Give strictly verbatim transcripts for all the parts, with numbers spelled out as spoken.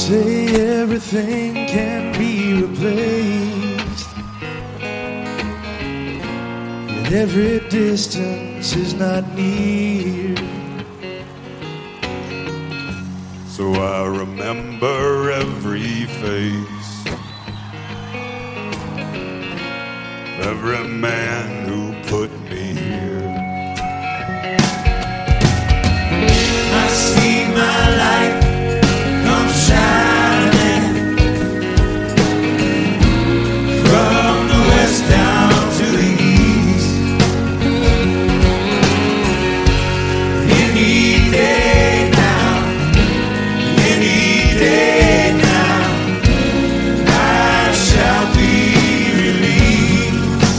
say everything can be replaced, yet every distance is not near. So I remember every face, every man who put me here. I see my light come shining from the west down to the east. Any day now, any day now, I shall be released.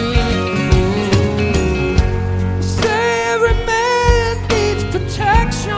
Say every man needs protection.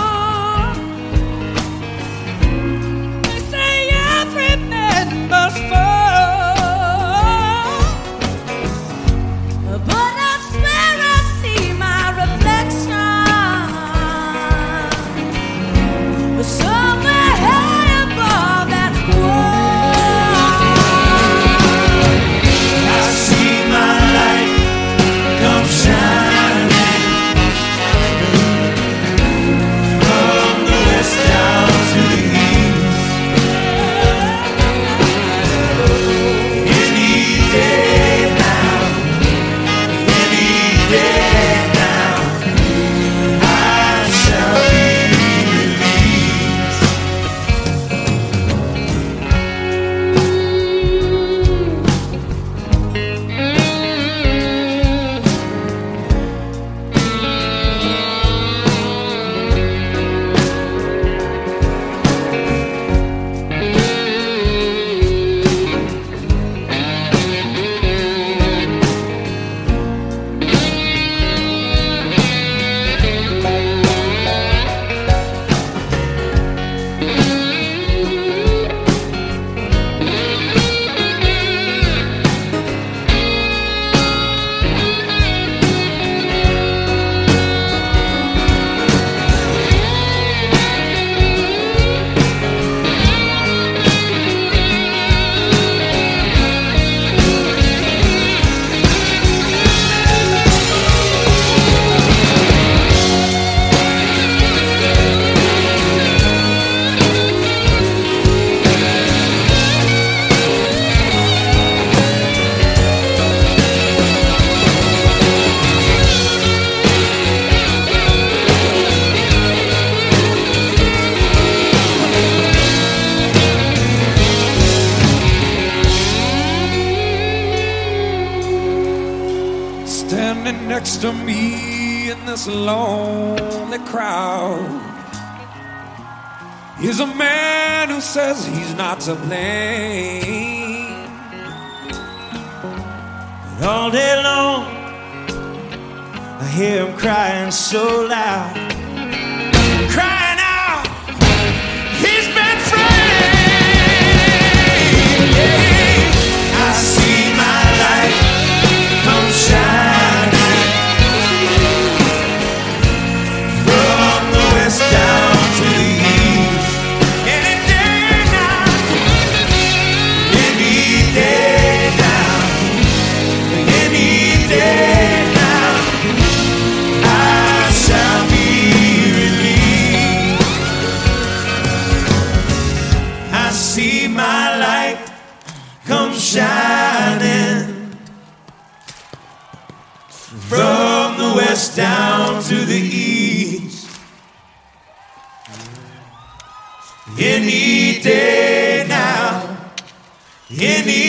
Standing next to me in this lonely crowd is a man who says he's not to blame. But all day long I hear him crying so loud, crying out he's been framed. Yeah. I see my light come shining from the west down to the east. Any day now, any day now, any day now, I shall be released. I see my light come shining from the west down to the east. Any day now, any